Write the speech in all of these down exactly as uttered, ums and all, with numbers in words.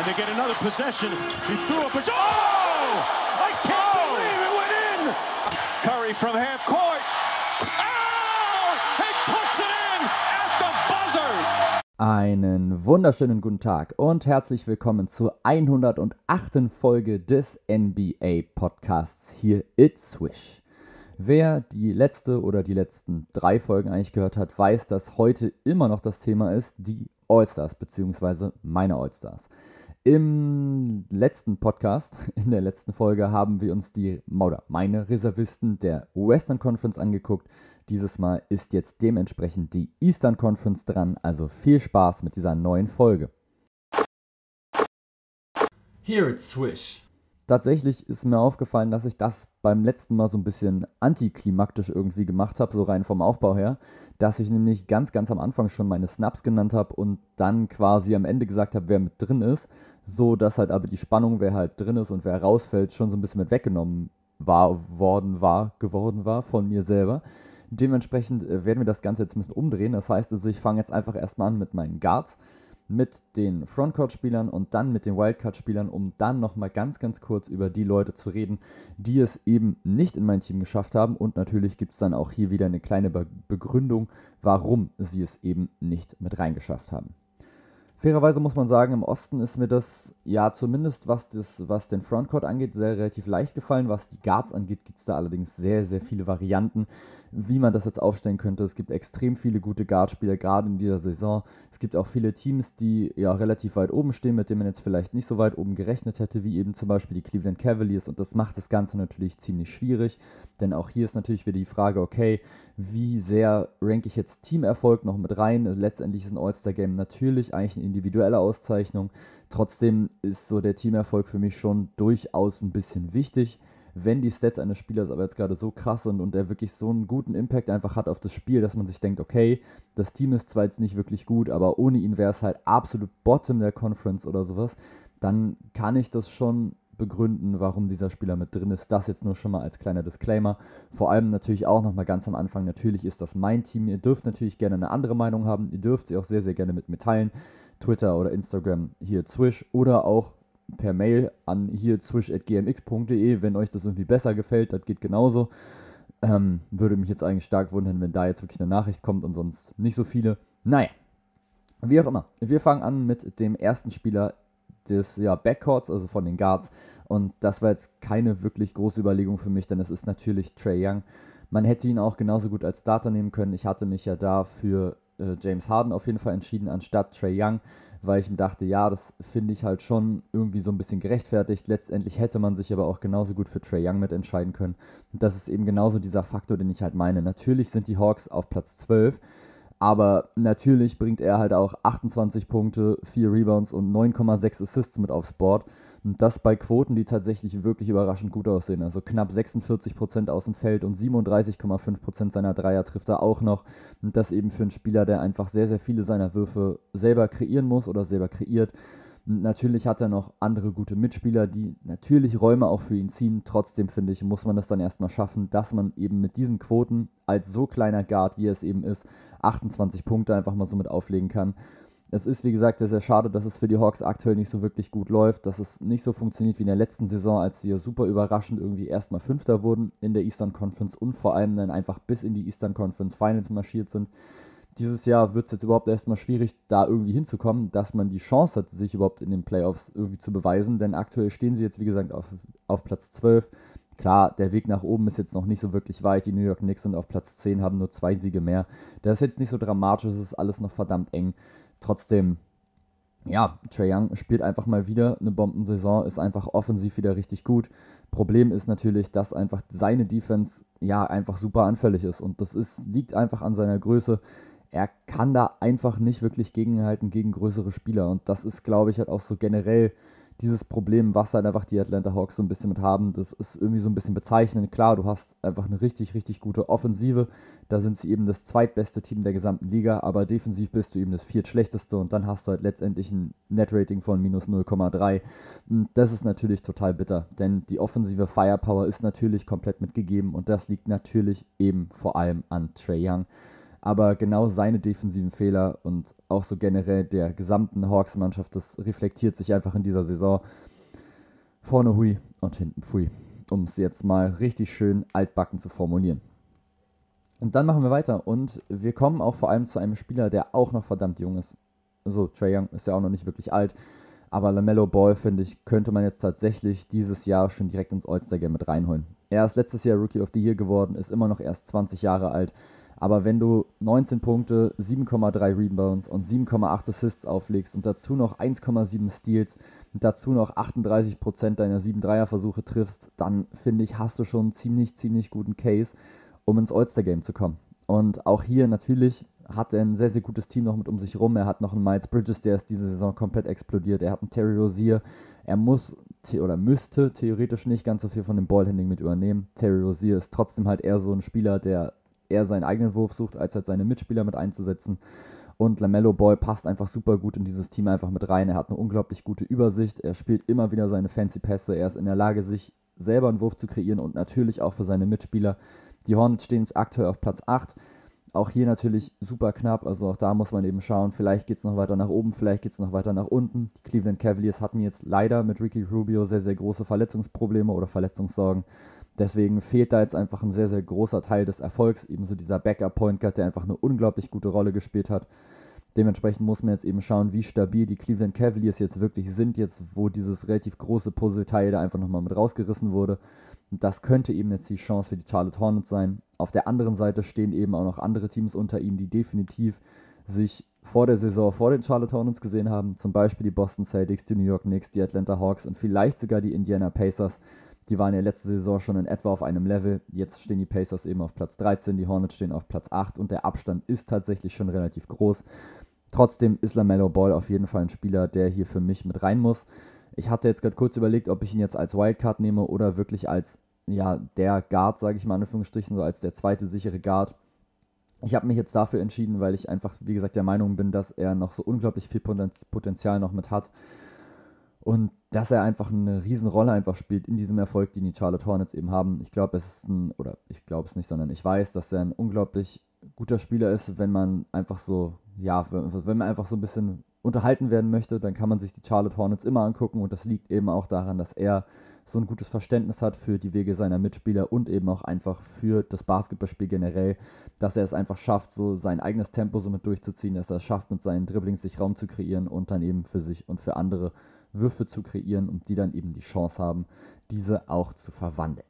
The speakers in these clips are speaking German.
And they get another possession. He threw up a... Oh! I can't oh! believe it went in! Curry from half court. Oh! He puts it in at the buzzer! Einen wunderschönen guten Tag und herzlich willkommen zur hundertachten Folge des N B A-Podcasts hier It's Swish. Wer die letzte oder die letzten drei Folgen eigentlich gehört hat, weiß, dass heute immer noch das Thema ist, die All-Stars, beziehungsweise meine All-Stars. Im letzten Podcast, in der letzten Folge, haben wir uns die, oder meine Reservisten der Western Conference angeguckt. Dieses Mal ist jetzt dementsprechend die Eastern Conference dran, also viel Spaß mit dieser neuen Folge. Here it's Swish. Tatsächlich ist mir aufgefallen, dass ich das beim letzten Mal so ein bisschen antiklimaktisch irgendwie gemacht habe, so rein vom Aufbau her, dass ich nämlich ganz, ganz am Anfang schon meine Snaps genannt habe und dann quasi am Ende gesagt habe, wer mit drin ist, so dass halt aber die Spannung, wer halt drin ist und wer rausfällt, schon so ein bisschen mit weggenommen war, worden war, geworden war von mir selber. Dementsprechend werden wir das Ganze jetzt ein bisschen umdrehen, das heißt also, ich fange jetzt einfach erstmal an mit meinen Guards, mit den Frontcourt-Spielern und dann mit den Wildcard-Spielern, um dann nochmal ganz, ganz kurz über die Leute zu reden, die es eben nicht in mein Team geschafft haben. Und natürlich gibt es dann auch hier wieder eine kleine Be- Begründung, warum sie es eben nicht mit reingeschafft haben. Fairerweise muss man sagen, im Osten ist mir das, ja zumindest was, das, was den Frontcourt angeht, sehr relativ leicht gefallen. Was die Guards angeht, gibt es da allerdings sehr, sehr viele Varianten, wie man das jetzt aufstellen könnte. Es gibt extrem viele gute Guardspieler, gerade in dieser Saison. Es gibt auch viele Teams, die ja relativ weit oben stehen, mit denen man jetzt vielleicht nicht so weit oben gerechnet hätte, wie eben zum Beispiel die Cleveland Cavaliers. Und das macht das Ganze natürlich ziemlich schwierig, denn auch hier ist natürlich wieder die Frage, okay, wie sehr ranke ich jetzt Teamerfolg noch mit rein? Letztendlich ist ein All-Star-Game natürlich eigentlich eine individuelle Auszeichnung. Trotzdem ist so der Teamerfolg für mich schon durchaus ein bisschen wichtig. Wenn die Stats eines Spielers aber jetzt gerade so krass sind und er wirklich so einen guten Impact einfach hat auf das Spiel, dass man sich denkt, okay, das Team ist zwar jetzt nicht wirklich gut, aber ohne ihn wäre es halt absolut Bottom der Conference oder sowas, dann kann ich das schon begründen, warum dieser Spieler mit drin ist. Das jetzt nur schon mal als kleiner Disclaimer. Vor allem natürlich auch nochmal ganz am Anfang, natürlich ist das mein Team. Ihr dürft natürlich gerne eine andere Meinung haben. Ihr dürft sie auch sehr, sehr gerne mit mir teilen. Twitter oder Instagram hier Swish oder auch per Mail an hier swish at g m x punkt d e, wenn euch das irgendwie besser gefällt, das geht genauso. Ähm, würde mich jetzt eigentlich stark wundern, wenn da jetzt wirklich eine Nachricht kommt und sonst nicht so viele. Naja, wie auch immer. Wir fangen an mit dem ersten Spieler des ja, Backcourts, also von den Guards. Und das war jetzt keine wirklich große Überlegung für mich, denn es ist natürlich Trae Young. Man hätte ihn auch genauso gut als Starter nehmen können. Ich hatte mich ja da für äh, James Harden auf jeden Fall entschieden, anstatt Trae Young, weil ich mir dachte, ja, das finde ich halt schon irgendwie so ein bisschen gerechtfertigt. Letztendlich hätte man sich aber auch genauso gut für Trae Young mit entscheiden können. Und das ist eben genauso dieser Faktor, den ich halt meine. Natürlich sind die Hawks auf Platz zwölf, aber natürlich bringt er halt auch achtundzwanzig Punkte, vier Rebounds und neun Komma sechs Assists mit aufs Board. Und das bei Quoten, die tatsächlich wirklich überraschend gut aussehen. Also knapp sechsundvierzig Prozent aus dem Feld und siebenunddreißig Komma fünf Prozent seiner Dreier trifft er auch noch. Und das eben für einen Spieler, der einfach sehr, sehr viele seiner Würfe selber kreieren muss oder selber kreiert. Und natürlich hat er noch andere gute Mitspieler, die natürlich Räume auch für ihn ziehen. Trotzdem, finde ich, muss man das dann erstmal schaffen, dass man eben mit diesen Quoten als so kleiner Guard, wie er es eben ist, achtundzwanzig Punkte einfach mal so mit auflegen kann. Es ist, wie gesagt, sehr, sehr schade, dass es für die Hawks aktuell nicht so wirklich gut läuft, dass es nicht so funktioniert wie in der letzten Saison, als sie ja super überraschend irgendwie erstmal Fünfter wurden in der Eastern Conference und vor allem dann einfach bis in die Eastern Conference Finals marschiert sind. Dieses Jahr wird es jetzt überhaupt erstmal schwierig, da irgendwie hinzukommen, dass man die Chance hat, sich überhaupt in den Playoffs irgendwie zu beweisen, denn aktuell stehen sie jetzt, wie gesagt, auf, auf Platz zwölf. Klar, der Weg nach oben ist jetzt noch nicht so wirklich weit. Die New York Knicks sind auf Platz zehn, haben nur zwei Siege mehr. Das ist jetzt nicht so dramatisch, es ist alles noch verdammt eng. Trotzdem, ja, Trae Young spielt einfach mal wieder eine Bombensaison, ist einfach offensiv wieder richtig gut. Problem ist natürlich, dass einfach seine Defense ja einfach super anfällig ist und das ist, liegt einfach an seiner Größe. Er kann da einfach nicht wirklich gegenhalten gegen größere Spieler und das ist, glaube ich, halt auch so generell dieses Problem, was halt einfach die Atlanta Hawks so ein bisschen mit haben, das ist irgendwie so ein bisschen bezeichnend. Klar, du hast einfach eine richtig, richtig gute Offensive, da sind sie eben das zweitbeste Team der gesamten Liga, aber defensiv bist du eben das viertschlechteste und dann hast du halt letztendlich ein Net-Rating von minus null Komma drei. Und das ist natürlich total bitter, denn die offensive Firepower ist natürlich komplett mitgegeben und das liegt natürlich eben vor allem an Trae Young. Aber genau seine defensiven Fehler und auch so generell der gesamten Hawks-Mannschaft, das reflektiert sich einfach in dieser Saison. Vorne hui und hinten pfui, um es jetzt mal richtig schön altbacken zu formulieren. Und dann machen wir weiter und wir kommen auch vor allem zu einem Spieler, der auch noch verdammt jung ist. Also Trae Young ist ja auch noch nicht wirklich alt, aber LaMelo Ball, finde ich, könnte man jetzt tatsächlich dieses Jahr schon direkt ins All-Star-Game mit reinholen. Er ist letztes Jahr Rookie of the Year geworden, ist immer noch erst zwanzig Jahre alt, aber wenn du neunzehn Punkte, sieben Komma drei Rebounds und sieben Komma acht Assists auflegst und dazu noch eins Komma sieben Steals und dazu noch achtunddreißig Prozent deiner sieben Dreier-Versuche triffst, dann finde ich, hast du schon einen ziemlich, ziemlich guten Case, um ins All-Star-Game zu kommen. Und auch hier natürlich hat er ein sehr, sehr gutes Team noch mit um sich rum. Er hat noch einen Miles Bridges, der ist diese Saison komplett explodiert. Er hat einen Terry Rozier. Er muss oder müsste theoretisch nicht ganz so viel von dem Ballhandling mit übernehmen. Terry Rozier ist trotzdem halt eher so ein Spieler, der eher seinen eigenen Wurf sucht, als halt seine Mitspieler mit einzusetzen. Und LaMelo Ball passt einfach super gut in dieses Team einfach mit rein. Er hat eine unglaublich gute Übersicht. Er spielt immer wieder seine fancy Pässe. Er ist in der Lage, sich selber einen Wurf zu kreieren und natürlich auch für seine Mitspieler. Die Hornets stehen jetzt aktuell auf Platz acht. Auch hier natürlich super knapp, also auch da muss man eben schauen, vielleicht geht es noch weiter nach oben, vielleicht geht es noch weiter nach unten. Die Cleveland Cavaliers hatten jetzt leider mit Ricky Rubio sehr, sehr große Verletzungsprobleme oder Verletzungssorgen. Deswegen fehlt da jetzt einfach ein sehr, sehr großer Teil des Erfolgs, ebenso dieser Backup-Point Guard, der einfach eine unglaublich gute Rolle gespielt hat. Dementsprechend muss man jetzt eben schauen, wie stabil die Cleveland Cavaliers jetzt wirklich sind, jetzt wo dieses relativ große Puzzleteil da einfach nochmal mit rausgerissen wurde. Und das könnte eben jetzt die Chance für die Charlotte Hornets sein. Auf der anderen Seite stehen eben auch noch andere Teams unter ihnen, die definitiv sich vor der Saison vor den Charlotte Hornets gesehen haben. Zum Beispiel die Boston Celtics, die New York Knicks, die Atlanta Hawks und vielleicht sogar die Indiana Pacers. Die waren ja letzte Saison schon in etwa auf einem Level. Jetzt stehen die Pacers eben auf Platz dreizehn, die Hornets stehen auf Platz acht und der Abstand ist tatsächlich schon relativ groß. Trotzdem ist LaMelo Ball auf jeden Fall ein Spieler, der hier für mich mit rein muss. Ich hatte jetzt gerade kurz überlegt, ob ich ihn jetzt als Wildcard nehme oder wirklich als, ja, der Guard, sage ich mal in Anführungsstrichen, so als der zweite sichere Guard. Ich habe mich jetzt dafür entschieden, weil ich einfach, wie gesagt, der Meinung bin, dass er noch so unglaublich viel Potenzial noch mit hat und dass er einfach eine Riesenrolle einfach spielt in diesem Erfolg, den die Charlotte Hornets eben haben. Ich glaube, es ist ein, oder ich glaube es nicht, sondern ich weiß, dass er ein unglaublich guter Spieler ist, wenn man einfach so, ja, wenn man einfach so ein bisschen unterhalten werden möchte, dann kann man sich die Charlotte Hornets immer angucken und das liegt eben auch daran, dass er so ein gutes Verständnis hat für die Wege seiner Mitspieler und eben auch einfach für das Basketballspiel generell, dass er es einfach schafft, so sein eigenes Tempo so mit durchzuziehen, dass er es schafft, mit seinen Dribblings sich Raum zu kreieren und dann eben für sich und für andere Würfe zu kreieren und die dann eben die Chance haben, diese auch zu verwandeln.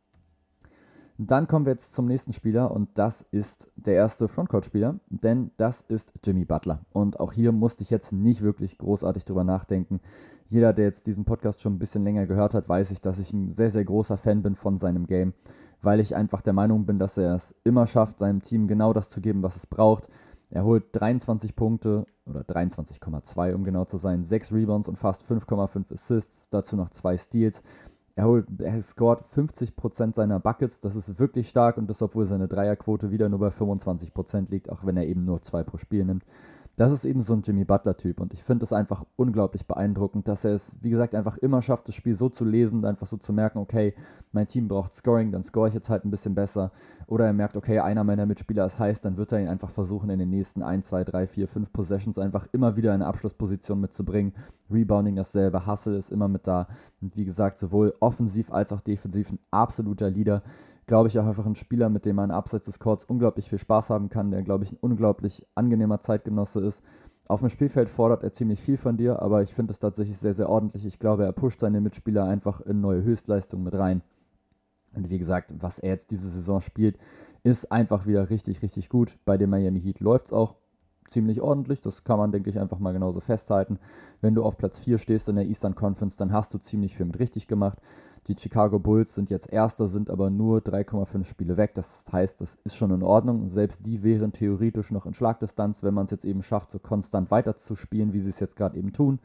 Dann kommen wir jetzt zum nächsten Spieler und das ist der erste Frontcourt-Spieler, denn das ist Jimmy Butler. Und auch hier musste ich jetzt nicht wirklich großartig drüber nachdenken. Jeder, der jetzt diesen Podcast schon ein bisschen länger gehört hat, weiß ich, dass ich ein sehr, sehr großer Fan bin von seinem Game, weil ich einfach der Meinung bin, dass er es immer schafft, seinem Team genau das zu geben, was es braucht. Er holt dreiundzwanzig Punkte oder dreiundzwanzig Komma zwei, um genau zu sein, sechs Rebounds und fast fünf Komma fünf Assists, dazu noch zwei Steals. Er, holt, er scored fünfzig Prozent seiner Buckets, das ist wirklich stark und das, obwohl seine Dreierquote wieder nur bei fünfundzwanzig Prozent liegt, auch wenn er eben nur zwei pro Spiel nimmt. Das ist eben so ein Jimmy Butler-Typ und ich finde es einfach unglaublich beeindruckend, dass er es, wie gesagt, einfach immer schafft, das Spiel so zu lesen, einfach so zu merken, okay, mein Team braucht Scoring, dann score ich jetzt halt ein bisschen besser. Oder er merkt, okay, einer meiner Mitspieler ist heiß, dann wird er ihn einfach versuchen, in den nächsten eins, zwei, drei, vier, fünf Possessions einfach immer wieder eine Abschlussposition mitzubringen. Rebounding dasselbe, Hustle ist immer mit da. Und wie gesagt, sowohl offensiv als auch defensiv ein absoluter Leader. Glaube ich, auch einfach ein Spieler, mit dem man abseits des Courts unglaublich viel Spaß haben kann, der, glaube ich, ein unglaublich angenehmer Zeitgenosse ist. Auf dem Spielfeld fordert er ziemlich viel von dir, aber ich finde es tatsächlich sehr, sehr ordentlich. Ich glaube, er pusht seine Mitspieler einfach in neue Höchstleistungen mit rein. Und wie gesagt, was er jetzt diese Saison spielt, ist einfach wieder richtig, richtig gut. Bei den Miami Heat läuft es auch ziemlich ordentlich. Das kann man, denke ich, einfach mal genauso festhalten. Wenn du auf Platz vier stehst in der Eastern Conference, dann hast du ziemlich viel mit richtig gemacht. Die Chicago Bulls sind jetzt Erster, sind aber nur drei Komma fünf Spiele weg. Das heißt, das ist schon in Ordnung. Selbst die wären theoretisch noch in Schlagdistanz, wenn man es jetzt eben schafft, so konstant weiterzuspielen, wie sie es jetzt gerade eben tun.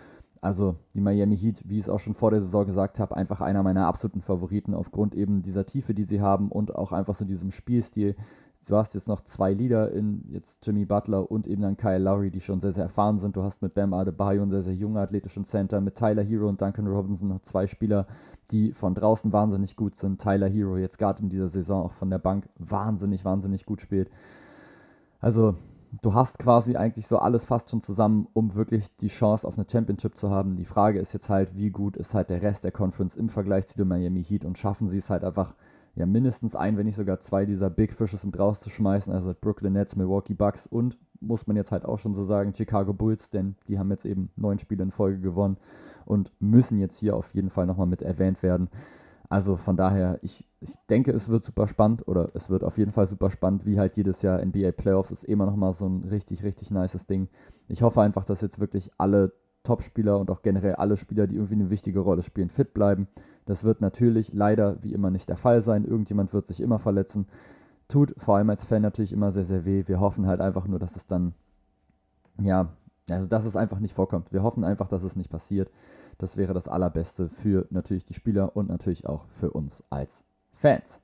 Also die Miami Heat, wie ich es auch schon vor der Saison gesagt habe, einfach einer meiner absoluten Favoriten aufgrund eben dieser Tiefe, die sie haben und auch einfach so diesem Spielstil. Du hast jetzt noch zwei Leader in jetzt Jimmy Butler und eben dann Kyle Lowry, die schon sehr, sehr erfahren sind. Du hast mit Bam Adebayo einen sehr, sehr jungen athletischen Center, mit Tyler Hero und Duncan Robinson noch zwei Spieler, die von draußen wahnsinnig gut sind. Tyler Hero jetzt gerade in dieser Saison auch von der Bank wahnsinnig, wahnsinnig gut spielt. Also du hast quasi eigentlich so alles fast schon zusammen, um wirklich die Chance auf eine Championship zu haben. Die Frage ist jetzt halt, wie gut ist halt der Rest der Conference im Vergleich zu den Miami Heat und schaffen sie es halt einfach, ja mindestens ein, wenn nicht sogar zwei dieser Big Fishes mit rauszuschmeißen, also Brooklyn Nets, Milwaukee Bucks und, muss man jetzt halt auch schon so sagen, Chicago Bulls, denn die haben jetzt eben neun Spiele in Folge gewonnen und müssen jetzt hier auf jeden Fall nochmal mit erwähnt werden. Also von daher, ich, ich denke, es wird super spannend oder es wird auf jeden Fall super spannend, wie halt jedes Jahr N B A Playoffs ist immer nochmal so ein richtig, richtig nices Ding. Ich hoffe einfach, dass jetzt wirklich alle Top-Spieler und auch generell alle Spieler, die irgendwie eine wichtige Rolle spielen, fit bleiben. Das wird natürlich leider wie immer nicht der Fall sein. Irgendjemand wird sich immer verletzen. Tut vor allem als Fan natürlich immer sehr, sehr weh. Wir hoffen halt einfach nur, dass es dann, ja, also dass es einfach nicht vorkommt. Wir hoffen einfach, dass es nicht passiert. Das wäre das Allerbeste für natürlich die Spieler und natürlich auch für uns als Fans.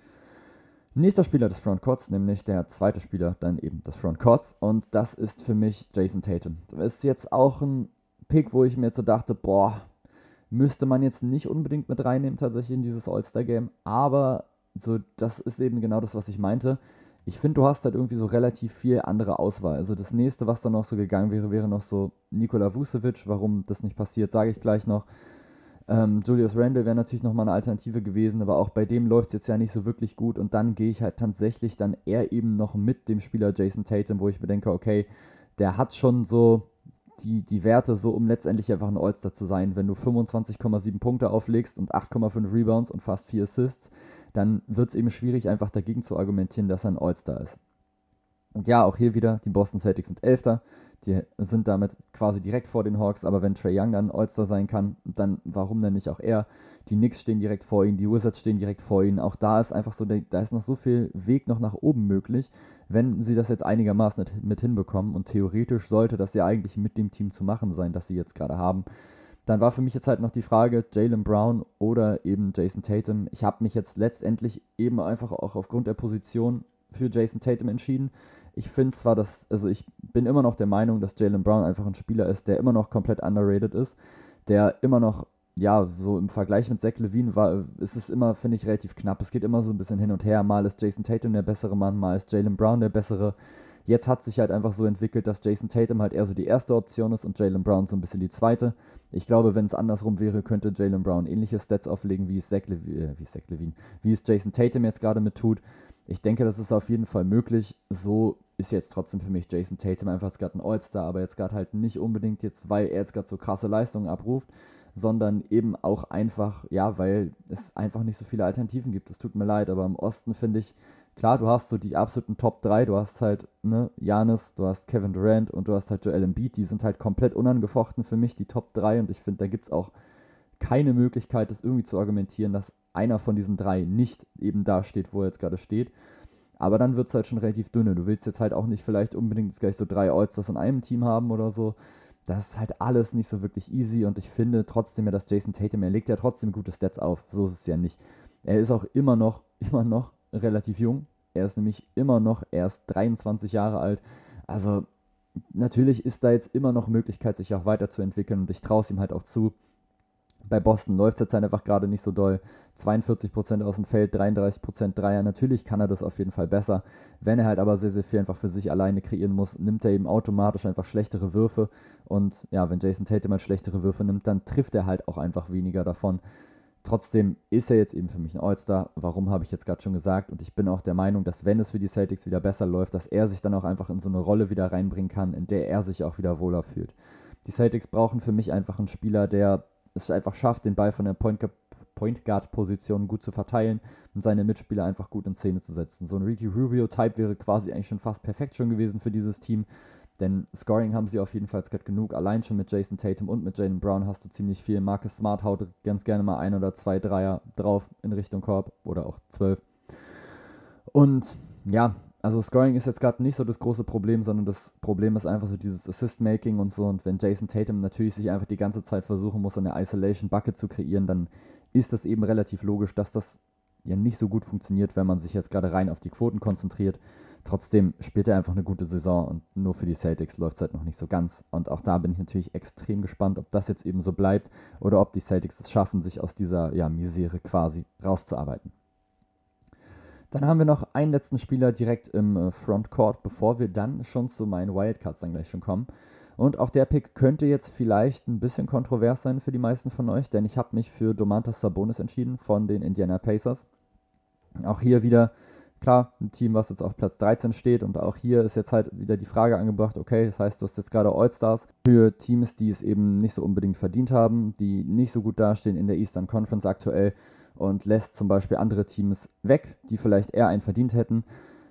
Nächster Spieler des Frontcourts, nämlich der zweite Spieler dann eben des Frontcourts, und das ist für mich Jason Tatum. Das ist jetzt auch ein Pick, wo ich mir jetzt so dachte, boah, müsste man jetzt nicht unbedingt mit reinnehmen tatsächlich in dieses All-Star-Game, aber so, das ist eben genau das, was ich meinte. Ich finde, du hast halt irgendwie so relativ viel andere Auswahl. Also das nächste, was dann noch so gegangen wäre, wäre noch so Nikola Vucevic. Warum das nicht passiert, sage ich gleich noch. Ähm, Julius Randle wäre natürlich nochmal eine Alternative gewesen, aber auch bei dem läuft es jetzt ja nicht so wirklich gut. Und dann gehe ich halt tatsächlich dann eher eben noch mit dem Spieler Jason Tatum, wo ich mir denke, okay, der hat schon so die, die Werte, so um letztendlich einfach ein All-Star zu sein. Wenn du fünfundzwanzig Komma sieben Punkte auflegst und acht Komma fünf Rebounds und fast vier Assists, dann wird es eben schwierig, einfach dagegen zu argumentieren, dass er ein All-Star ist. Und ja, auch hier wieder, die Boston Celtics sind Elfter, die sind damit quasi direkt vor den Hawks, aber wenn Trae Young dann ein All-Star sein kann, dann warum denn nicht auch er? Die Knicks stehen direkt vor ihnen, die Wizards stehen direkt vor ihnen, auch da ist einfach so, da ist noch so viel Weg noch nach oben möglich, wenn sie das jetzt einigermaßen mit hinbekommen, und theoretisch sollte das ja eigentlich mit dem Team zu machen sein, das sie jetzt gerade haben. Dann war für mich jetzt halt noch die Frage, Jaylen Brown oder eben Jason Tatum. Ich habe mich jetzt letztendlich eben einfach auch aufgrund der Position für Jason Tatum entschieden. Ich finde zwar, dass, also ich bin immer noch der Meinung, dass Jaylen Brown einfach ein Spieler ist, der immer noch komplett underrated ist, der immer noch, ja, so im Vergleich mit Zach LaVine war, ist es immer, finde ich, relativ knapp. Es geht immer so ein bisschen hin und her. Mal ist Jason Tatum der bessere Mann, mal ist Jaylen Brown der bessere. Jetzt hat sich halt einfach so entwickelt, dass Jason Tatum halt eher so die erste Option ist und Jaylen Brown so ein bisschen die zweite. Ich glaube, wenn es andersrum wäre, könnte Jaylen Brown ähnliche Stats auflegen, wie es Zach Levine, äh, wie Zach Levine, wie es Jason Tatum jetzt gerade mit tut. Ich denke, das ist auf jeden Fall möglich. So ist jetzt trotzdem für mich Jason Tatum einfach gerade ein All-Star, aber jetzt gerade halt nicht unbedingt jetzt, weil er jetzt gerade so krasse Leistungen abruft, sondern eben auch einfach, ja, weil es einfach nicht so viele Alternativen gibt. Es tut mir leid, aber im Osten finde ich, klar, du hast so die absoluten Top drei, du hast halt, ne, Giannis, du hast Kevin Durant und du hast halt Joel Embiid, die sind halt komplett unangefochten für mich, die Top drei, und ich finde, da gibt es auch keine Möglichkeit, das irgendwie zu argumentieren, dass einer von diesen drei nicht eben da steht, wo er jetzt gerade steht. Aber dann wird es halt schon relativ dünne. Du willst jetzt halt auch nicht vielleicht unbedingt jetzt gleich so drei All-Stars in einem Team haben oder so. Das ist halt alles nicht so wirklich easy, und ich finde trotzdem ja, dass Jason Tatum, er legt ja trotzdem gute Stats auf, so ist es ja nicht. Er ist auch immer noch, immer noch relativ jung. Er ist nämlich immer noch erst dreiundzwanzig Jahre alt. Also natürlich ist da jetzt immer noch Möglichkeit, sich auch weiterzuentwickeln, und ich traue es ihm halt auch zu. Bei Boston läuft es jetzt halt einfach gerade nicht so doll. zweiundvierzig Prozent aus dem Feld, dreiunddreißig Prozent Dreier. Natürlich kann er das auf jeden Fall besser. Wenn er halt aber sehr, sehr viel einfach für sich alleine kreieren muss, nimmt er eben automatisch einfach schlechtere Würfe. Und ja, wenn Jason Tatum halt schlechtere Würfe nimmt, dann trifft er halt auch einfach weniger davon. Trotzdem ist er jetzt eben für mich ein All-Star. Warum, habe ich jetzt gerade schon gesagt. Und ich bin auch der Meinung, dass wenn es für die Celtics wieder besser läuft, dass er sich dann auch einfach in so eine Rolle wieder reinbringen kann, in der er sich auch wieder wohler fühlt. Die Celtics brauchen für mich einfach einen Spieler, der es einfach schafft, den Ball von der Point Guard-Position gut zu verteilen und seine Mitspieler einfach gut in Szene zu setzen. So ein Ricky Rubio-Type wäre quasi eigentlich schon fast perfekt schon gewesen für dieses Team, denn Scoring haben sie auf jeden Fall gerade genug. Allein schon mit Jason Tatum und mit Jaylen Brown hast du ziemlich viel. Marcus Smart haut ganz gerne mal ein oder zwei Dreier drauf in Richtung Korb oder auch zwölf. Und ja, also Scoring ist jetzt gerade nicht so das große Problem, sondern das Problem ist einfach so dieses Assist-Making und so. Und wenn Jason Tatum natürlich sich einfach die ganze Zeit versuchen muss, eine Isolation-Bucket zu kreieren, dann ist das eben relativ logisch, dass das ja nicht so gut funktioniert, wenn man sich jetzt gerade rein auf die Quoten konzentriert. Trotzdem spielt er einfach eine gute Saison, und nur für die Celtics läuft es halt noch nicht so ganz. Und auch da bin ich natürlich extrem gespannt, ob das jetzt eben so bleibt oder ob die Celtics es schaffen, sich aus dieser ja, Misere quasi rauszuarbeiten. Dann haben wir noch einen letzten Spieler direkt im äh, Frontcourt, bevor wir dann schon zu meinen Wildcards dann gleich schon kommen. Und auch der Pick könnte jetzt vielleicht ein bisschen kontrovers sein für die meisten von euch, denn ich habe mich für Domantas Sabonis entschieden von den Indiana Pacers. Auch hier wieder, klar, ein Team, was jetzt auf Platz dreizehn steht, und auch hier ist jetzt halt wieder die Frage angebracht, okay, das heißt, du hast jetzt gerade All-Stars für Teams, die es eben nicht so unbedingt verdient haben, die nicht so gut dastehen in der Eastern Conference aktuell, und lässt zum Beispiel andere Teams weg, die vielleicht eher einen verdient hätten.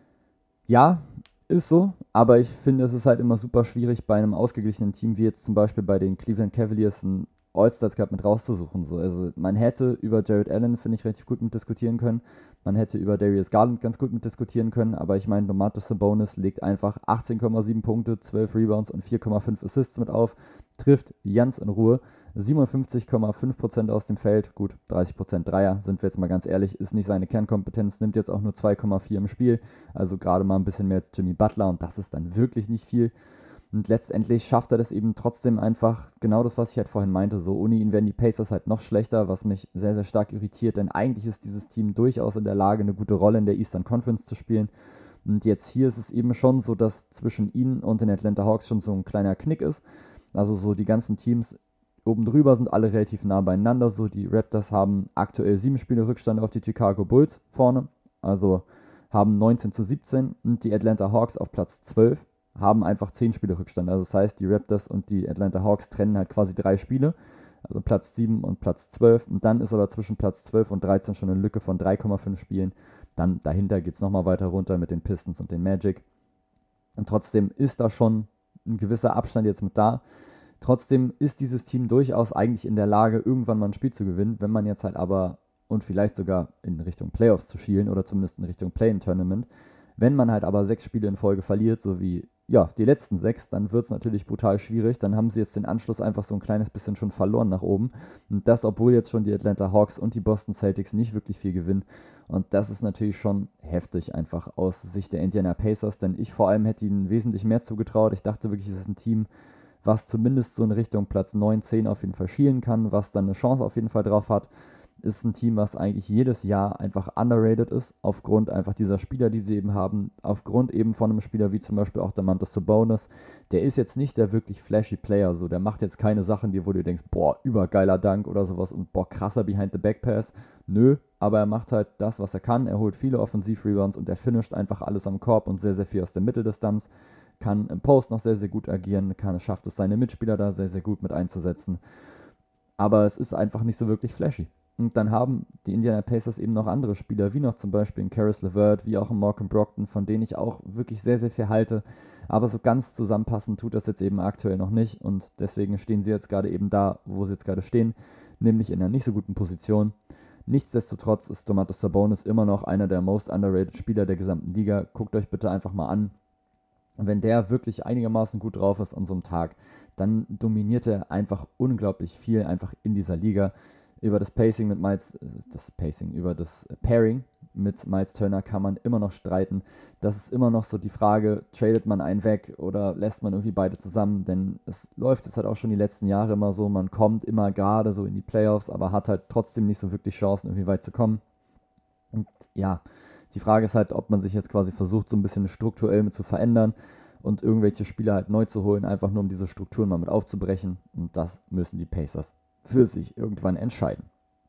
Ja, ist so, aber ich finde, es ist halt immer super schwierig bei einem ausgeglichenen Team, wie jetzt zum Beispiel bei den Cleveland Cavaliers, ein All-Stars Cup mit rauszusuchen. So. Also man hätte über Jared Allen, finde ich, richtig gut mit diskutieren können. Man hätte über Darius Garland ganz gut mit diskutieren können, aber ich meine, Domantas Sabonis legt einfach achtzehn Komma sieben Punkte, zwölf Rebounds und vier Komma fünf Assists mit auf, trifft ganz in Ruhe, siebenundfünfzig Komma fünf Prozent aus dem Feld, gut, dreißig Prozent Dreier, sind wir jetzt mal ganz ehrlich, ist nicht seine Kernkompetenz, nimmt jetzt auch nur zwei Komma vier im Spiel, also gerade mal ein bisschen mehr als Jimmy Butler, und das ist dann wirklich nicht viel. Und letztendlich schafft er das eben trotzdem einfach, genau das, was ich halt vorhin meinte, so ohne ihn wären die Pacers halt noch schlechter, was mich sehr, sehr stark irritiert, denn eigentlich ist dieses Team durchaus in der Lage, eine gute Rolle in der Eastern Conference zu spielen. Und jetzt hier ist es eben schon so, dass zwischen ihnen und den Atlanta Hawks schon so ein kleiner Knick ist. Also so die ganzen Teams oben drüber sind alle relativ nah beieinander. So die Raptors haben aktuell sieben Spiele Rückstand auf die Chicago Bulls vorne, also haben neunzehn zu siebzehn, und die Atlanta Hawks auf Platz zwölf haben einfach zehn Spiele Rückstand. Also das heißt, die Raptors und die Atlanta Hawks trennen halt quasi drei Spiele, also Platz sieben und Platz zwölf. Und dann ist aber zwischen Platz zwölf und dreizehn schon eine Lücke von drei Komma fünf Spielen. Dann dahinter geht es nochmal weiter runter mit den Pistons und den Magic. Und trotzdem ist da schon ein gewisser Abstand jetzt mit da. Trotzdem ist dieses Team durchaus eigentlich in der Lage, irgendwann mal ein Spiel zu gewinnen, wenn man jetzt halt aber, und vielleicht sogar in Richtung Playoffs zu schielen oder zumindest in Richtung Play-in-Tournament. Wenn man halt aber sechs Spiele in Folge verliert, so wie ja, die letzten sechs, dann wird es natürlich brutal schwierig. Dann haben sie jetzt den Anschluss einfach so ein kleines bisschen schon verloren nach oben. Und das, obwohl jetzt schon die Atlanta Hawks und die Boston Celtics nicht wirklich viel gewinnen. Und das ist natürlich schon heftig einfach aus Sicht der Indiana Pacers, denn ich vor allem hätte ihnen wesentlich mehr zugetraut. Ich dachte wirklich, es ist ein Team, was zumindest so in Richtung Platz neun, zehn auf jeden Fall schielen kann, was dann eine Chance auf jeden Fall drauf hat. Ist ein Team, was eigentlich jedes Jahr einfach underrated ist, aufgrund einfach dieser Spieler, die sie eben haben, aufgrund eben von einem Spieler wie zum Beispiel auch Domantas Sabonis. Der ist jetzt nicht der wirklich flashy Player, so der macht jetzt keine Sachen, die, wo du denkst, boah, übergeiler Dank oder sowas und boah, krasser Behind-the-Back-Pass. Nö, aber er macht halt das, was er kann. Er holt viele Offensiv-Rebounds und er finisht einfach alles am Korb und sehr, sehr viel aus der Mitteldistanz. Kann im Post noch sehr, sehr gut agieren, kann, schafft es, seine Mitspieler da sehr, sehr gut mit einzusetzen. Aber es ist einfach nicht so wirklich flashy. Und dann haben die Indiana Pacers eben noch andere Spieler, wie noch zum Beispiel in Caris LeVert, wie auch in Malcolm Brogdon, von denen ich auch wirklich sehr, sehr viel halte. Aber so ganz zusammenpassen tut das jetzt eben aktuell noch nicht. Und deswegen stehen sie jetzt gerade eben da, wo sie jetzt gerade stehen, nämlich in einer nicht so guten Position. Nichtsdestotrotz ist Domantas Sabonis immer noch einer der most underrated Spieler der gesamten Liga. Guckt euch bitte einfach mal an. Wenn der wirklich einigermaßen gut drauf ist an so einem Tag, dann dominiert er einfach unglaublich viel einfach in dieser Liga. Über das Pacing mit Miles, das Pacing, über das Pairing mit Miles Turner kann man immer noch streiten. Das ist immer noch so die Frage, tradet man einen weg oder lässt man irgendwie beide zusammen? Denn es läuft jetzt halt auch schon die letzten Jahre immer so, man kommt immer gerade so in die Playoffs, aber hat halt trotzdem nicht so wirklich Chancen, irgendwie weit zu kommen. Und ja, die Frage ist halt, ob man sich jetzt quasi versucht, so ein bisschen strukturell mit zu verändern und irgendwelche Spieler halt neu zu holen, einfach nur um diese Strukturen mal mit aufzubrechen. Und das müssen die Pacers für sich irgendwann entscheiden.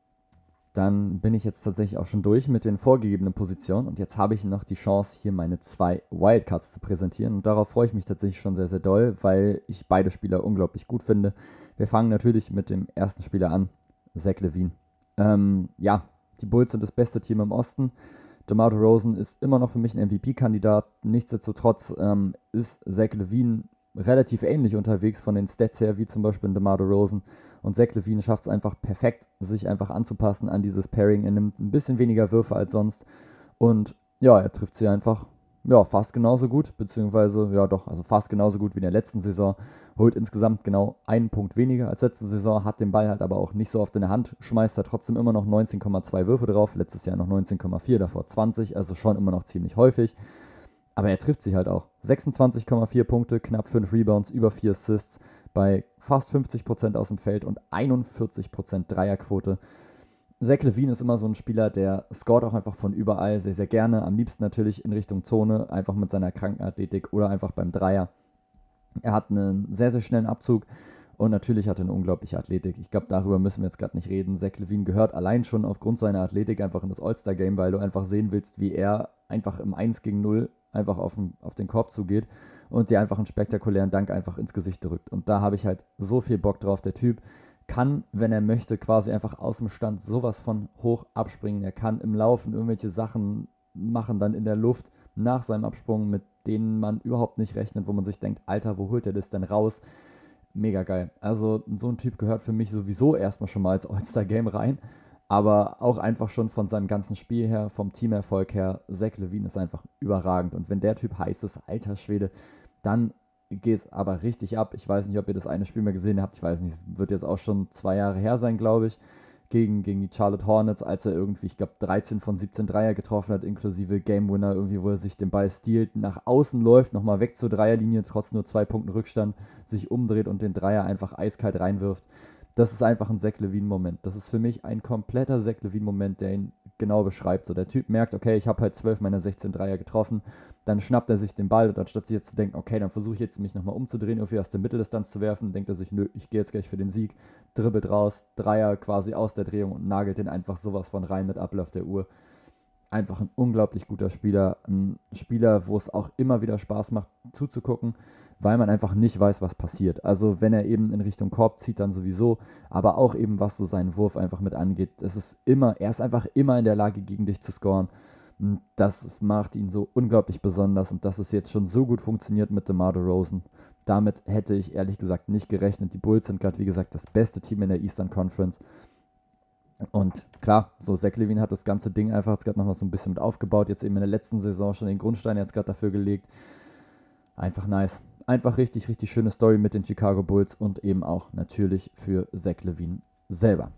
Dann bin ich jetzt tatsächlich auch schon durch mit den vorgegebenen Positionen und jetzt habe ich noch die Chance, hier meine zwei Wildcards zu präsentieren und darauf freue ich mich tatsächlich schon sehr, sehr doll, weil ich beide Spieler unglaublich gut finde. Wir fangen natürlich mit dem ersten Spieler an, Zach LaVine. Ähm, ja, die Bulls sind das beste Team im Osten. DeMar DeRozan ist immer noch für mich ein M V P-Kandidat. Nichtsdestotrotz ähm, ist Zach LaVine relativ ähnlich unterwegs von den Stats her, wie zum Beispiel DeMar DeRozan. Und Zach LaVine schafft es einfach perfekt, sich einfach anzupassen an dieses Pairing. Er nimmt ein bisschen weniger Würfe als sonst. Und ja, er trifft sie einfach ja, fast genauso gut, beziehungsweise ja doch, also fast genauso gut wie in der letzten Saison. Holt insgesamt genau einen Punkt weniger als letzte Saison, hat den Ball halt aber auch nicht so oft in der Hand, schmeißt er trotzdem immer noch neunzehn Komma zwei Würfe drauf, letztes Jahr noch neunzehn Komma vier, davor zwanzig, also schon immer noch ziemlich häufig. Aber er trifft sich halt auch. sechsundzwanzig Komma vier Punkte, knapp fünf Rebounds, über vier Assists, bei fast fünfzig Prozent aus dem Feld und einundvierzig Prozent Dreierquote. Zach LaVine ist immer so ein Spieler, der scoret auch einfach von überall sehr, sehr gerne. Am liebsten natürlich in Richtung Zone, einfach mit seiner kranken Athletik oder einfach beim Dreier. Er hat einen sehr, sehr schnellen Abzug und natürlich hat er eine unglaubliche Athletik. Ich glaube, darüber müssen wir jetzt gerade nicht reden. Zach LaVine gehört allein schon aufgrund seiner Athletik einfach in das All-Star-Game, weil du einfach sehen willst, wie er einfach im eins gegen null einfach auf den, auf den Korb zugeht und dir einfach einen spektakulären Dank einfach ins Gesicht drückt. Und da habe ich halt so viel Bock drauf. Der Typ kann, wenn er möchte, quasi einfach aus dem Stand sowas von hoch abspringen. Er kann im Laufen irgendwelche Sachen machen, dann in der Luft nach seinem Absprung, mit denen man überhaupt nicht rechnet, wo man sich denkt, Alter, wo holt er das denn raus? Mega geil. Also so ein Typ gehört für mich sowieso erstmal schon mal als All-Star-Game rein, aber auch einfach schon von seinem ganzen Spiel her, vom Teamerfolg her, Zach LaVine ist einfach überragend. Und wenn der Typ heiß ist, alter Schwede, dann geht es aber richtig ab. Ich weiß nicht, ob ihr das eine Spiel mehr gesehen habt. Ich weiß nicht, wird jetzt auch schon zwei Jahre her sein, glaube ich. Gegen, gegen die Charlotte Hornets, als er irgendwie, ich glaube, dreizehn von siebzehn Dreier getroffen hat, inklusive Game Winner, irgendwie, wo er sich den Ball stiehlt, nach außen läuft, nochmal weg zur Dreierlinie, trotz nur zwei Punkten Rückstand, sich umdreht und den Dreier einfach eiskalt reinwirft. Das ist einfach ein Zach LaVine-Moment. Das ist für mich ein kompletter Zach LaVine-Moment, der ihn genau beschreibt. So, der Typ merkt, okay, ich habe halt zwölf meiner sechzehn Dreier getroffen, dann schnappt er sich den Ball und anstatt sich jetzt zu denken, okay, dann versuche ich jetzt mich nochmal umzudrehen, irgendwie aus der Mitteldistanz zu werfen, denkt er sich, nö, ich gehe jetzt gleich für den Sieg, dribbelt raus, Dreier quasi aus der Drehung und nagelt den einfach sowas von rein mit Ablauf der Uhr. Einfach ein unglaublich guter Spieler, ein Spieler, wo es auch immer wieder Spaß macht zuzugucken, weil man einfach nicht weiß, was passiert. Also wenn er eben in Richtung Korb zieht, dann sowieso, aber auch eben, was so seinen Wurf einfach mit angeht. Es ist immer, er ist einfach immer in der Lage, gegen dich zu scoren. Und das macht ihn so unglaublich besonders und dass es jetzt schon so gut funktioniert mit DeMar DeRozan. Damit hätte ich ehrlich gesagt nicht gerechnet. Die Bulls sind gerade, wie gesagt, das beste Team in der Eastern Conference. Und klar, so Zach LaVine hat das ganze Ding einfach jetzt gerade nochmal so ein bisschen mit aufgebaut. Jetzt eben in der letzten Saison schon den Grundstein jetzt gerade dafür gelegt. Einfach nice. Einfach richtig, richtig schöne Story mit den Chicago Bulls und eben auch natürlich für Zach LaVine selber.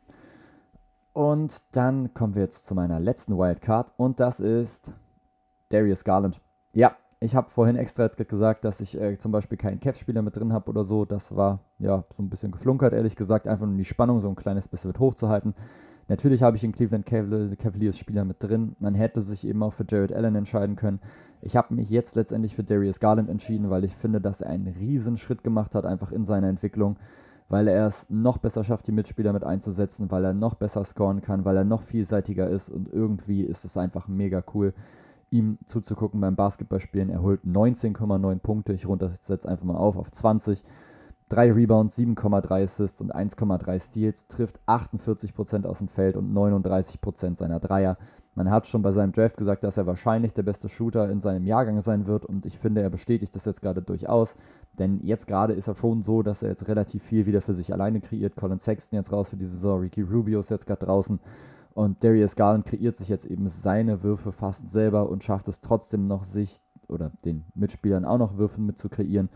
Und dann kommen wir jetzt zu meiner letzten Wildcard und das ist Darius Garland. Ja, ich habe vorhin extra jetzt gesagt, dass ich äh, zum Beispiel keinen Cavs-Spieler mit drin habe oder so. Das war ja so ein bisschen geflunkert, ehrlich gesagt, einfach um die Spannung so ein kleines bisschen mit hochzuhalten. Natürlich habe ich den Cleveland Cavaliers-Spieler mit drin. Man hätte sich eben auch für Jared Allen entscheiden können. Ich habe mich jetzt letztendlich für Darius Garland entschieden, weil ich finde, dass er einen riesen Schritt gemacht hat, einfach in seiner Entwicklung, weil er es noch besser schafft, die Mitspieler mit einzusetzen, weil er noch besser scoren kann, weil er noch vielseitiger ist und irgendwie ist es einfach mega cool, ihm zuzugucken beim Basketballspielen. Er holt neunzehn Komma neun Punkte, ich runtersetze einfach mal auf auf zwanzig, drei Rebounds, sieben Komma drei Assists und eins Komma drei Steals, trifft achtundvierzig Prozent aus dem Feld und neununddreißig Prozent seiner Dreier. Man hat schon bei seinem Draft gesagt, dass er wahrscheinlich der beste Shooter in seinem Jahrgang sein wird und ich finde, er bestätigt das jetzt gerade durchaus, denn jetzt gerade ist er schon so, dass er jetzt relativ viel wieder für sich alleine kreiert. Colin Sexton jetzt raus für die Saison, Ricky Rubio ist jetzt gerade draußen und Darius Garland kreiert sich jetzt eben seine Würfe fast selber und schafft es trotzdem noch, sich oder den Mitspielern auch noch Würfe mit zu kreieren.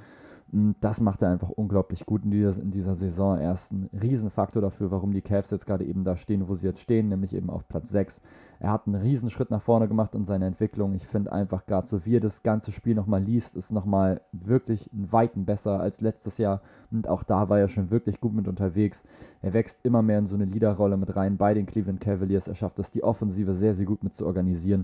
Das macht er einfach unglaublich gut in dieser, in dieser Saison. Er ist ein Riesenfaktor dafür, warum die Cavs jetzt gerade eben da stehen, wo sie jetzt stehen, nämlich eben auf Platz sechs. Er hat einen Riesenschritt nach vorne gemacht in seiner Entwicklung. Ich finde einfach gerade so, wie er das ganze Spiel nochmal liest, ist nochmal wirklich ein Weiten besser als letztes Jahr. Und auch da war er schon wirklich gut mit unterwegs. Er wächst immer mehr in so eine Leaderrolle mit rein bei den Cleveland Cavaliers. Er schafft es, die Offensive sehr, sehr gut mit zu organisieren.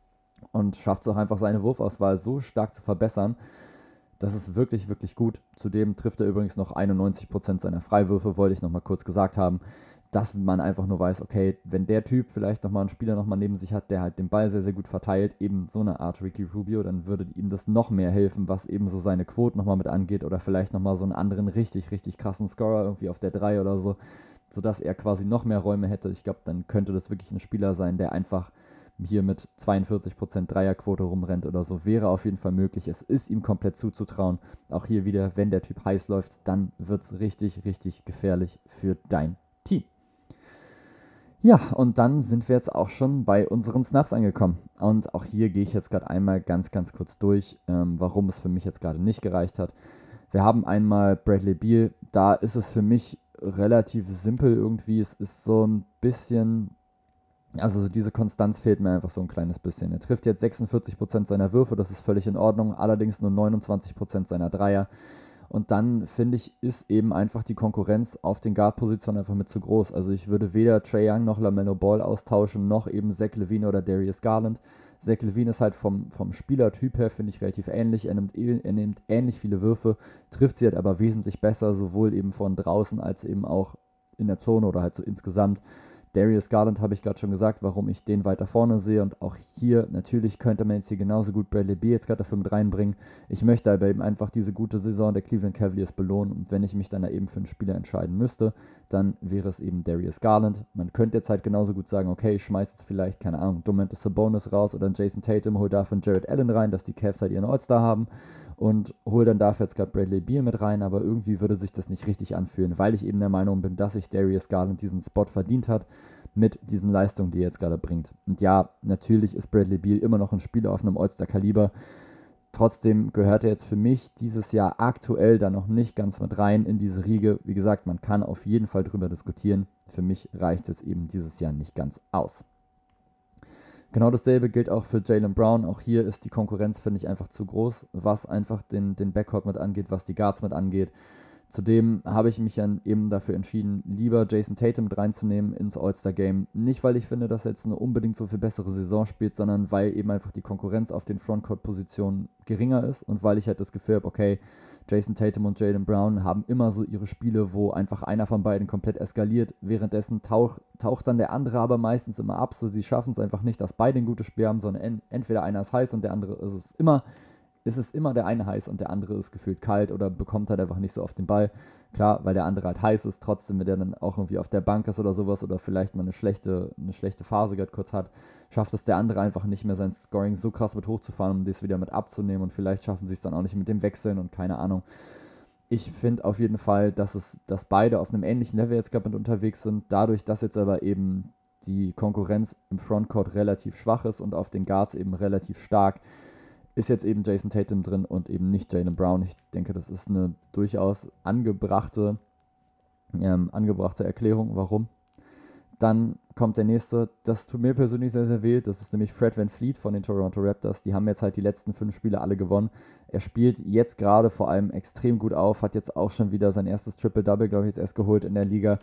Und schafft es auch einfach, seine Wurfauswahl so stark zu verbessern. Das ist wirklich, wirklich gut. Zudem trifft er übrigens noch einundneunzig Prozent seiner Freiwürfe, wollte ich nochmal kurz gesagt haben, dass man einfach nur weiß, okay, wenn der Typ vielleicht nochmal einen Spieler nochmal neben sich hat, der halt den Ball sehr, sehr gut verteilt, eben so eine Art Ricky Rubio, dann würde ihm das noch mehr helfen, was eben so seine Quote nochmal mit angeht oder vielleicht nochmal so einen anderen richtig, richtig krassen Scorer irgendwie auf der drei oder so, sodass er quasi noch mehr Räume hätte. Ich glaube, dann könnte das wirklich ein Spieler sein, der einfach hier mit zweiundvierzig Prozent Dreierquote rumrennt oder so, wäre auf jeden Fall möglich. Es ist ihm komplett zuzutrauen. Auch hier wieder, wenn der Typ heiß läuft, dann wird es richtig, richtig gefährlich für dein Team. Ja, und dann sind wir jetzt auch schon bei unseren Snaps angekommen. Und auch hier gehe ich jetzt gerade einmal ganz, ganz kurz durch, ähm, warum es für mich jetzt gerade nicht gereicht hat. Wir haben einmal Bradley Beal. Da ist es für mich relativ simpel irgendwie. Es ist so ein bisschen... Also diese Konstanz fehlt mir einfach so ein kleines bisschen. Er trifft jetzt sechsundvierzig Prozent seiner Würfe, das ist völlig in Ordnung, allerdings nur neunundzwanzig Prozent seiner Dreier. Und dann, finde ich, ist eben einfach die Konkurrenz auf den Guard-Positionen einfach mit zu groß. Also ich würde weder Trae Young noch LaMelo Ball austauschen, noch eben Zach LaVine oder Darius Garland. Zach LaVine ist halt vom, vom Spielertyp her, finde ich, relativ ähnlich. Er nimmt, er nimmt ähnlich viele Würfe, trifft sie halt aber wesentlich besser, sowohl eben von draußen als eben auch in der Zone oder halt so insgesamt. Darius Garland habe ich gerade schon gesagt, warum ich den weiter vorne sehe, und auch hier natürlich könnte man jetzt hier genauso gut Bradley Beal jetzt gerade dafür mit reinbringen. Ich möchte aber eben einfach diese gute Saison der Cleveland Cavaliers belohnen, und wenn ich mich dann da eben für einen Spieler entscheiden müsste, dann wäre es eben Darius Garland. Man könnte jetzt halt genauso gut sagen, okay, ich schmeiße jetzt vielleicht, keine Ahnung, Domantas Sabonis raus oder einen Jason Tatum, hol dafür einen Jared Allen rein, dass die Cavs halt ihren All-Star haben, und hol dann dafür jetzt gerade Bradley Beal mit rein, aber irgendwie würde sich das nicht richtig anfühlen, weil ich eben der Meinung bin, dass sich Darius Garland diesen Spot verdient hat mit diesen Leistungen, die er jetzt gerade bringt. Und ja, natürlich ist Bradley Beal immer noch ein Spieler auf einem All-Star-Kaliber. Trotzdem gehört er jetzt für mich dieses Jahr aktuell da noch nicht ganz mit rein in diese Riege. Wie gesagt, man kann auf jeden Fall drüber diskutieren. Für mich reicht es eben dieses Jahr nicht ganz aus. Genau dasselbe gilt auch für Jaylen Brown. Auch hier ist die Konkurrenz, finde ich, einfach zu groß, was einfach den, den Backcourt mit angeht, was die Guards mit angeht. Zudem habe ich mich dann eben dafür entschieden, lieber Jason Tatum mit reinzunehmen ins All-Star-Game. Nicht, weil ich finde, dass er jetzt eine unbedingt so viel bessere Saison spielt, sondern weil eben einfach die Konkurrenz auf den Frontcourt-Positionen geringer ist und weil ich halt das Gefühl habe, okay, Jason Tatum und Jaylen Brown haben immer so ihre Spiele, wo einfach einer von beiden komplett eskaliert. Währenddessen tauch, taucht dann der andere aber meistens immer ab. So, sie schaffen es einfach nicht, dass beide ein gutes Spiel haben, sondern en- entweder einer ist heiß und der andere ist es immer. Ist es immer der eine heiß und der andere ist gefühlt kalt oder bekommt halt einfach nicht so oft den Ball. Klar, weil der andere halt heiß ist, trotzdem, wenn der dann auch irgendwie auf der Bank ist oder sowas oder vielleicht mal eine schlechte, eine schlechte Phase gerade kurz hat, schafft es der andere einfach nicht mehr, sein Scoring so krass mit hochzufahren, um das wieder mit abzunehmen, und vielleicht schaffen sie es dann auch nicht mit dem Wechseln und keine Ahnung. Ich finde auf jeden Fall, dass es, dass beide auf einem ähnlichen Level jetzt gerade mit unterwegs sind, dadurch, dass jetzt aber eben die Konkurrenz im Frontcourt relativ schwach ist und auf den Guards eben relativ stark, ist jetzt eben Jason Tatum drin und eben nicht Jaylen Brown. Ich denke, das ist eine durchaus angebrachte, ähm, angebrachte Erklärung, warum. Dann kommt der nächste, das tut mir persönlich sehr, sehr weh, das ist nämlich Fred VanVleet von den Toronto Raptors. Die haben jetzt halt die letzten fünf Spiele alle gewonnen. Er spielt jetzt gerade vor allem extrem gut auf, hat jetzt auch schon wieder sein erstes Triple-Double, glaube ich, jetzt erst geholt in der Liga.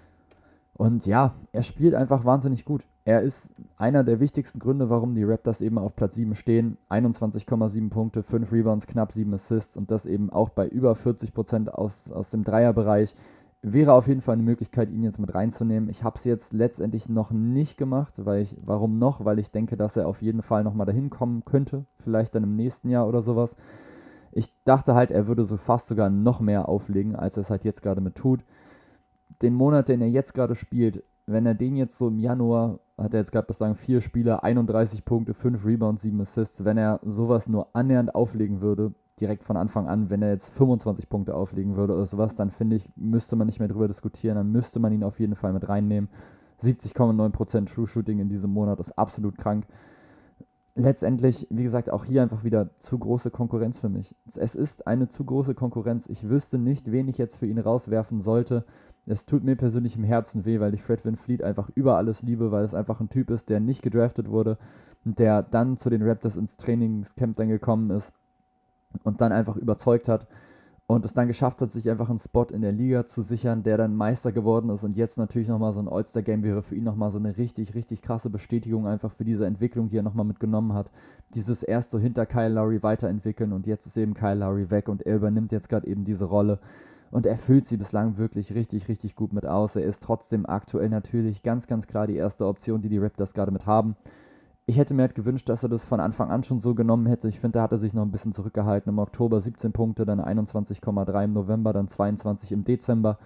Und ja, er spielt einfach wahnsinnig gut. Er ist einer der wichtigsten Gründe, warum die Raptors eben auf Platz sieben stehen. einundzwanzig Komma sieben Punkte, fünf Rebounds, knapp sieben Assists, und das eben auch bei über vierzig Prozent aus, aus dem Dreierbereich. Wäre auf jeden Fall eine Möglichkeit, ihn jetzt mit reinzunehmen. Ich habe es jetzt letztendlich noch nicht gemacht, weil ich, warum noch? Weil ich denke, dass er auf jeden Fall nochmal dahin kommen könnte, vielleicht dann im nächsten Jahr oder sowas. Ich dachte halt, er würde so fast sogar noch mehr auflegen, als er es halt jetzt gerade mit tut. Den Monat, den er jetzt gerade spielt, wenn er den jetzt so im Januar, hat er jetzt gerade bislang vier Spiele, einunddreißig Punkte, fünf Rebounds, sieben Assists, wenn er sowas nur annähernd auflegen würde, direkt von Anfang an, wenn er jetzt fünfundzwanzig Punkte auflegen würde oder sowas, dann finde ich, müsste man nicht mehr drüber diskutieren, dann müsste man ihn auf jeden Fall mit reinnehmen. siebzig Komma neun Prozent True Shooting in diesem Monat ist absolut krank. Letztendlich, wie gesagt, auch hier einfach wieder zu große Konkurrenz für mich. Es ist eine zu große Konkurrenz. Ich wüsste nicht, wen ich jetzt für ihn rauswerfen sollte. Es tut mir persönlich im Herzen weh, weil ich Fred VanVleet einfach über alles liebe, weil es einfach ein Typ ist, der nicht gedraftet wurde und der dann zu den Raptors ins Trainingscamp dann gekommen ist und dann einfach überzeugt hat und es dann geschafft hat, sich einfach einen Spot in der Liga zu sichern, der dann Meister geworden ist, und jetzt natürlich nochmal so ein All-Star-Game wäre für ihn nochmal so eine richtig, richtig krasse Bestätigung einfach für diese Entwicklung, die er nochmal mitgenommen hat. Dieses erste hinter Kyle Lowry weiterentwickeln, und jetzt ist eben Kyle Lowry weg und er übernimmt jetzt gerade eben diese Rolle. Und er füllt sie bislang wirklich richtig, richtig gut mit aus. Er ist trotzdem aktuell natürlich ganz, ganz klar die erste Option, die die Raptors gerade mit haben. Ich hätte mir halt gewünscht, dass er das von Anfang an schon so genommen hätte. Ich finde, da hat er sich noch ein bisschen zurückgehalten. Im Oktober siebzehn Punkte, dann einundzwanzig Komma drei im November, dann zweiundzwanzig im Dezember.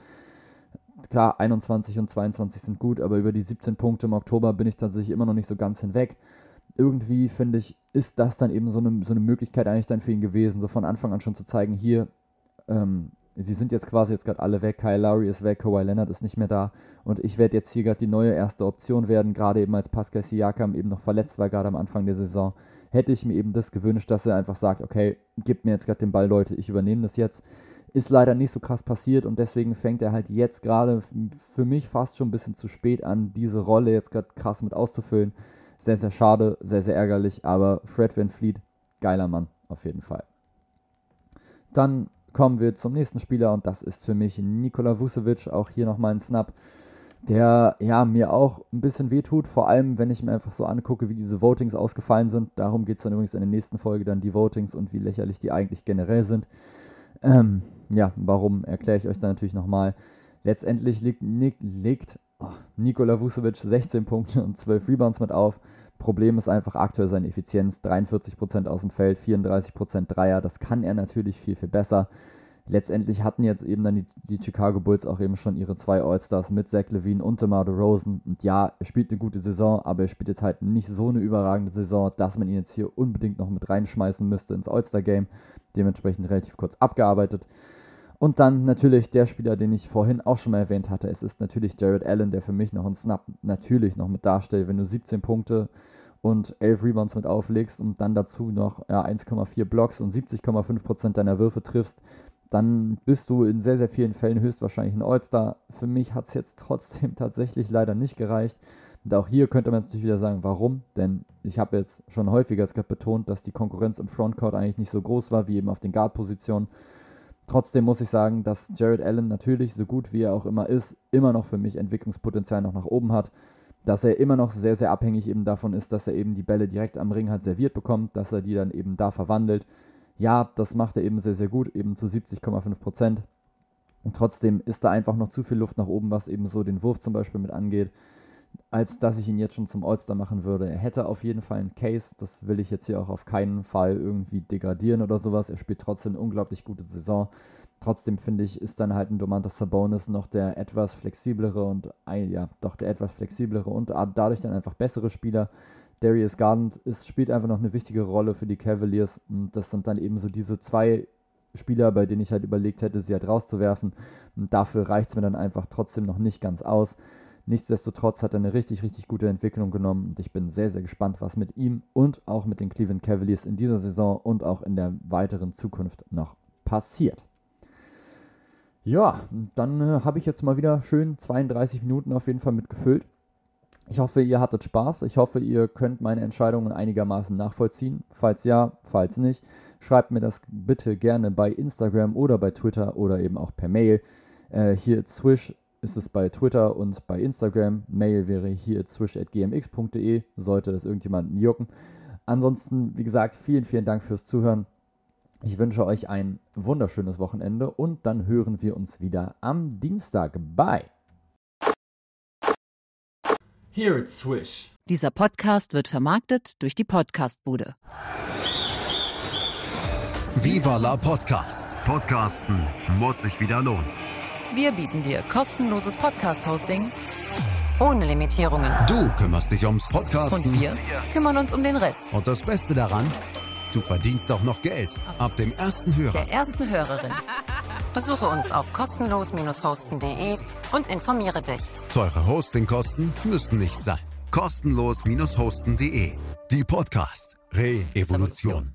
Klar, einundzwanzig und zweiundzwanzig sind gut, aber über die siebzehn Punkte im Oktober bin ich tatsächlich immer noch nicht so ganz hinweg. Irgendwie, finde ich, ist das dann eben so eine, so eine Möglichkeit eigentlich dann für ihn gewesen, so von Anfang an schon zu zeigen, hier, ähm, sie sind jetzt quasi jetzt gerade alle weg, Kyle Lowry ist weg, Kawhi Leonard ist nicht mehr da, und ich werde jetzt hier gerade die neue erste Option werden, gerade eben als Pascal Siakam eben noch verletzt war, gerade am Anfang der Saison, hätte ich mir eben das gewünscht, dass er einfach sagt, okay, gebt mir jetzt gerade den Ball, Leute, ich übernehme das jetzt. Ist leider nicht so krass passiert, und deswegen fängt er halt jetzt gerade für mich fast schon ein bisschen zu spät an, diese Rolle jetzt gerade krass mit auszufüllen. Sehr, sehr schade, sehr, sehr ärgerlich, aber Fred VanVleet, geiler Mann, auf jeden Fall. Dann kommen wir zum nächsten Spieler und das ist für mich Nikola Vucevic, auch hier nochmal ein Snap, der ja mir auch ein bisschen wehtut, vor allem wenn ich mir einfach so angucke, wie diese Votings ausgefallen sind. Darum geht es dann übrigens in der nächsten Folge, dann die Votings und wie lächerlich die eigentlich generell sind. Ähm, ja, warum, erkläre ich euch dann natürlich nochmal. Letztendlich legt, legt oh, Nikola Vucevic sechzehn Punkte und zwölf Rebounds mit auf. Problem ist einfach aktuell seine Effizienz, dreiundvierzig Prozent aus dem Feld, vierunddreißig Prozent Dreier, das kann er natürlich viel, viel besser. Letztendlich hatten jetzt eben dann die, die Chicago Bulls auch eben schon ihre zwei All-Stars mit Zach LaVine und DeMar DeRozan. Und ja, er spielt eine gute Saison, aber er spielt jetzt halt nicht so eine überragende Saison, dass man ihn jetzt hier unbedingt noch mit reinschmeißen müsste ins All-Star-Game. Dementsprechend relativ kurz abgearbeitet. Und dann natürlich der Spieler, den ich vorhin auch schon mal erwähnt hatte. Es ist natürlich Jared Allen, der für mich noch einen Snap natürlich noch mit darstellt. Wenn du siebzehn Punkte und elf Rebounds mit auflegst und dann dazu noch ja, eins Komma vier Blocks und siebzig Komma fünf Prozent deiner Würfe triffst, dann bist du in sehr, sehr vielen Fällen höchstwahrscheinlich ein All-Star. Für mich hat es jetzt trotzdem tatsächlich leider nicht gereicht. Und auch hier könnte man natürlich wieder sagen, warum? Denn ich habe jetzt schon häufiger betont, dass die Konkurrenz im Frontcourt eigentlich nicht so groß war, wie eben auf den Guard-Positionen. Trotzdem muss ich sagen, dass Jared Allen natürlich, so gut wie er auch immer ist, immer noch für mich Entwicklungspotenzial noch nach oben hat. Dass er immer noch sehr, sehr abhängig eben davon ist, dass er eben die Bälle direkt am Ring halt serviert bekommt, dass er die dann eben da verwandelt. Ja, das macht er eben sehr, sehr gut, eben zu siebzig Komma fünf Prozent. Und trotzdem ist da einfach noch zu viel Luft nach oben, was eben so den Wurf zum Beispiel mit angeht, als dass ich ihn jetzt schon zum All-Star machen würde. Er hätte auf jeden Fall einen Case, das will ich jetzt hier auch auf keinen Fall irgendwie degradieren oder sowas. Er spielt trotzdem eine unglaublich gute Saison. Trotzdem finde ich, ist dann halt ein Domantas Sabonis noch der etwas flexiblere und, ja, doch der etwas flexiblere und dadurch dann einfach bessere Spieler. Darius Garland ist, spielt einfach noch eine wichtige Rolle für die Cavaliers und das sind dann eben so diese zwei Spieler, bei denen ich halt überlegt hätte, sie halt rauszuwerfen und dafür reicht es mir dann einfach trotzdem noch nicht ganz aus. Nichtsdestotrotz hat er eine richtig, richtig gute Entwicklung genommen und ich bin sehr, sehr gespannt, was mit ihm und auch mit den Cleveland Cavaliers in dieser Saison und auch in der weiteren Zukunft noch passiert. Ja, dann äh, habe ich jetzt mal wieder schön zweiunddreißig Minuten auf jeden Fall mitgefüllt. Ich hoffe, ihr hattet Spaß. Ich hoffe, ihr könnt meine Entscheidungen einigermaßen nachvollziehen. Falls ja, falls nicht, schreibt mir das bitte gerne bei Instagram oder bei Twitter oder eben auch per Mail. Äh, hier Swish ist es bei Twitter und bei Instagram. Mail wäre hier swish at g m x punkt d e, sollte das irgendjemanden jucken. Ansonsten, wie gesagt, vielen, vielen Dank fürs Zuhören. Ich wünsche euch ein wunderschönes Wochenende und dann hören wir uns wieder am Dienstag. Bye! Here it's Swish. Dieser Podcast wird vermarktet durch die Podcastbude. Viva la Podcast. Podcasten muss sich wieder lohnen. Wir bieten dir kostenloses Podcast-Hosting ohne Limitierungen. Du kümmerst dich ums Podcasten. Und wir kümmern uns um den Rest. Und das Beste daran, du verdienst auch noch Geld. Ab dem ersten Hörer. Der ersten Hörerin. Besuche uns auf kostenlos hosten punkt de und informiere dich. Teure Hostingkosten müssen nicht sein. kostenlos hosten punkt de. Die Podcast Re-Evolution.